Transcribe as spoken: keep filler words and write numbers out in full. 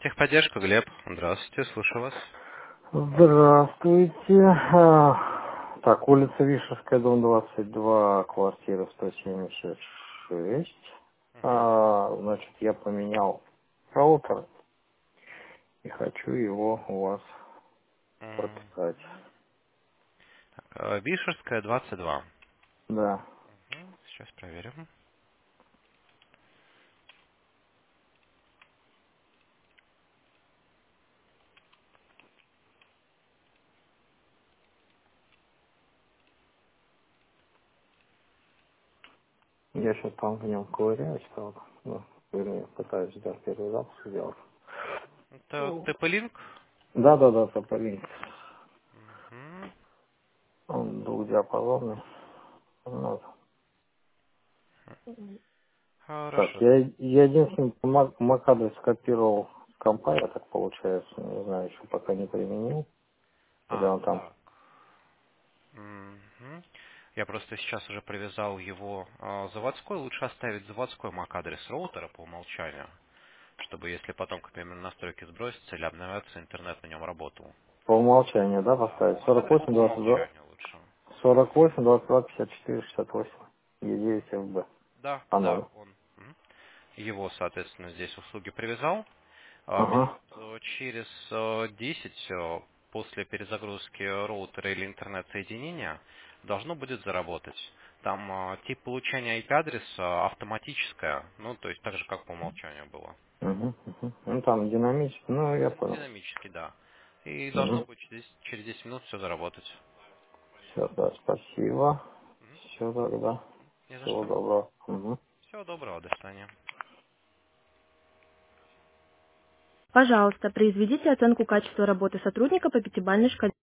Техподдержка, Глеб. Здравствуйте, слушаю вас. Здравствуйте. А, Так, улица Вишевская, дом двадцать два, квартира сто семьдесят шесть. Мгм. А, значит, я поменял роутер и хочу его у вас М, прописать. э, Вишерская, двадцать два. Да. Мгм, Сейчас проверим. Я сейчас там в нем ковыряюсь, правда. Ну, вернее, пытаюсь да, первый запуск сделать. Это тэ пэ-линк. Да, да, да, тополин. Мгм. Он двухдиапазонный. Вот. Так, Хорошо. я, я единственный мак-адрес скопировал с компа, я так получается, не знаю, еще пока не применил. Или А, он там так. Мгм. Я просто сейчас уже привязал его а, заводской. Лучше оставить заводской мак-адрес роутера по умолчанию, чтобы если потом, к примеру, настройки сбросятся или обновятся, интернет на нем работал. по умолчанию, да, Да, поставить? мак-адрес по сорок восемь, двадцать два, умолчанию лучше. сорок восемь, двадцать два, пятьдесят четыре, шестьдесят восемь, Е девять эф бэ. Да, Оно, да, да? он. Мгм. Его, соответственно, здесь услуги привязал. А, Минут Ага. э, через э, десять э, после перезагрузки роутера или интернет-соединения должно будет заработать. Там э, тип получения ай пи-адреса автоматическое, ну, то есть так же, как по умолчанию было. Угу, угу. Ну там динамически, ну я Мгм, понял. Динамически, да. И должно Угу. будет через, через десять минут все заработать. Все, да, спасибо. Мгм. Все тогда. Не за Всего что. доброго. Угу. Всего доброго, до свидания. Пожалуйста, произведите оценку качества работы сотрудника по пятибалльной шкале.